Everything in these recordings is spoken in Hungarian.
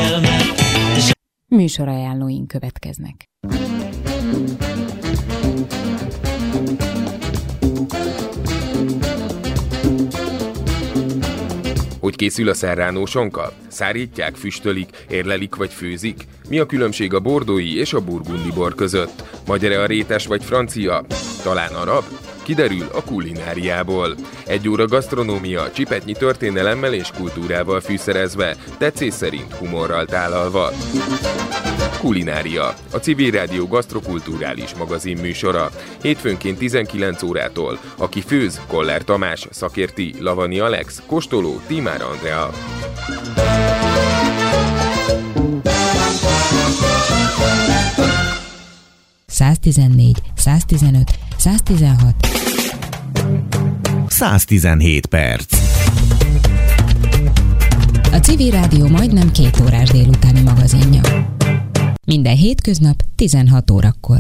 szerelmet. Műsorajánlóink következnek. Hogy készül a serrano sonka? Szárítják, füstölik, érlelik vagy főzik? Mi a különbség a bordói és a burgundi bor között? Magyar-e a rétes vagy francia? Talán arab? Kiderül a kulináriából. 1 óra gasztronómia, csipetnyi történelemmel és kultúrával fűszerezve, tetszés szerint humorral tálalva. Kulinária, a Civil Rádió gasztrokulturális magazin műsora. Hétfőnként 19 órától. Aki főz, Koller Tamás, szakérti, Lavani Alex, kóstoló, Tímár Andrea. ...114, 115, 116... 117 perc. A Civil Rádió majdnem 2 órás délutáni magazinja. Minden hétköznap 16 órakor.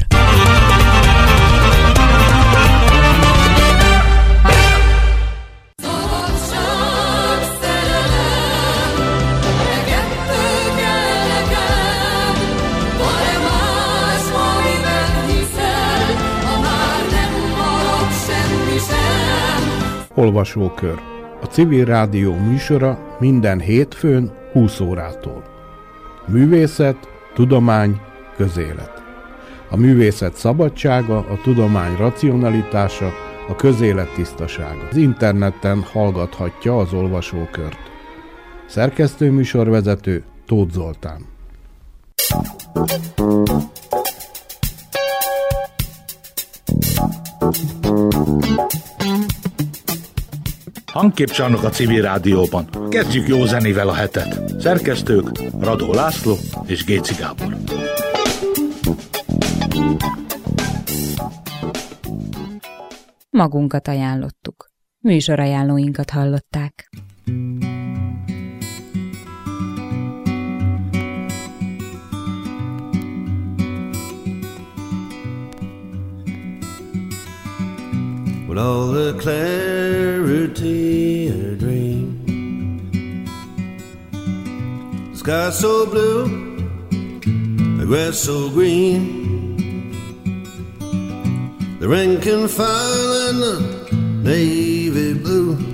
Olvasókör. A Civil Rádió műsora minden hétfőn 20 órától. Művészet, tudomány, közélet. A művészet szabadsága, a tudomány racionalitása, a közélet tisztasága. Az interneten hallgathatja az olvasókört. Szerkesztőműsorvezető Tóth Zoltán. Hangképcsarnok a Civil Rádióban. Kezdjük jó zenével a hetet. Szerkesztők Radó László és Géci Gábor. Magunkat ajánlottuk. Műsorajánlóinkat hallották. With all the clarity of a dream, the sky so blue, the grass so green, the rank and file and the navy blue,